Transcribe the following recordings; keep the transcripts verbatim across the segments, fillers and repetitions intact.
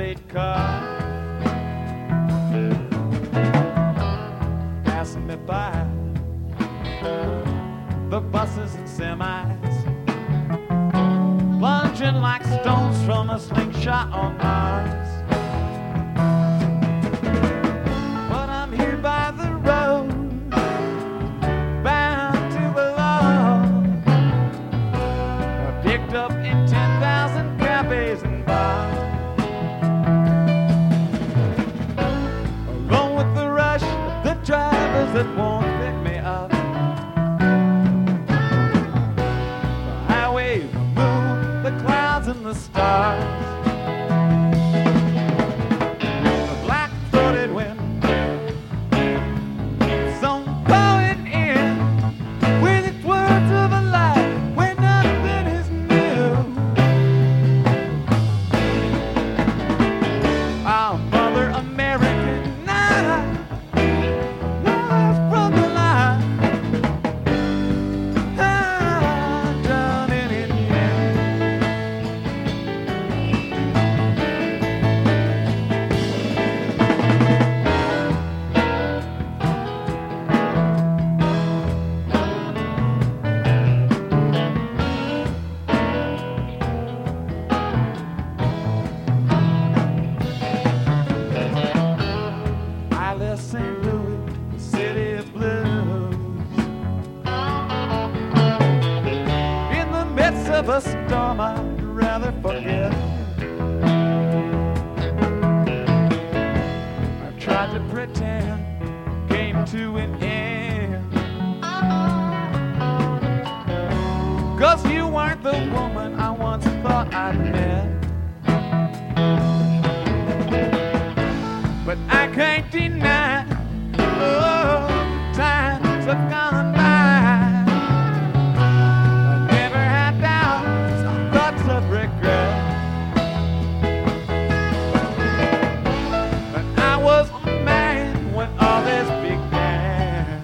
interstate car passing me by, the buses and semis plunging like stones from a slingshot on Mars. But I'm here by the road, bound to belong, picked up in ten thousand cafes and bars, along with the rush of the drivers that won't pick me up. The highway, the moon, the clouds and the stars, the black-throated wind, some blowing in with its words of a lie where nothing is new. Our Mother American night, life from the line, I'm drowning in you. I left Saint Louis, the city of blues, in the midst of a storm I'd rather forget. I tried to pretend, came to an end, 'cause you weren't the woman I once thought I'd met. But I can't deny, oh, times have gone by. I never had doubts or thoughts of regret. But I was a man when all this began,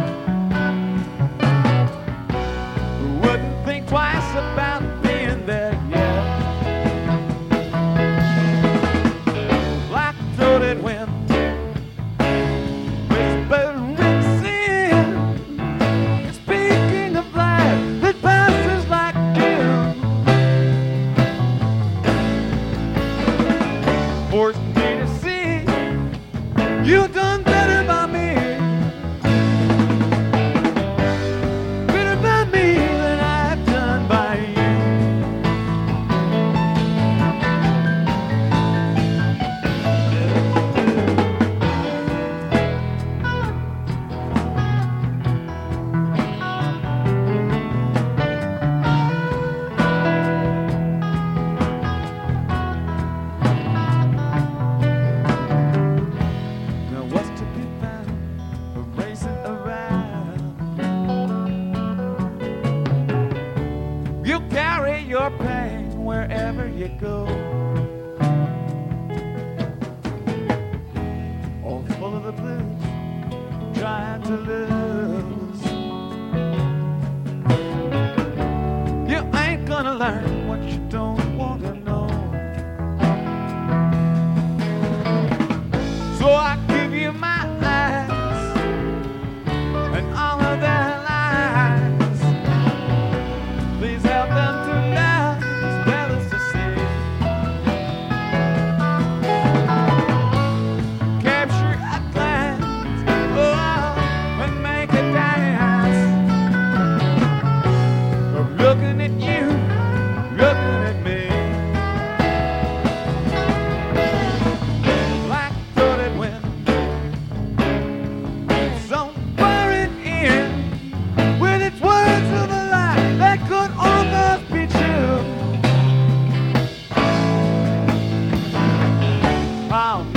who wouldn't think twice about being there yet. Black-throated wind, whispering sin, speaking of life that passes like dew, forced me to see you done better by me, better by me than I've done by you. Now what's to be found from racing around? You carry your pain wherever you go, all full of the blues, trying to lose. You ain't gonna learn what you don't want to know, so I give you my eyes and all of their lies. Please help them to laugh as well as to see. Capture a glance, oh, and make a dance of looking at you, looking at me. Black-throated wind, somewhere in with its words of a lie that could almost be true. Oh,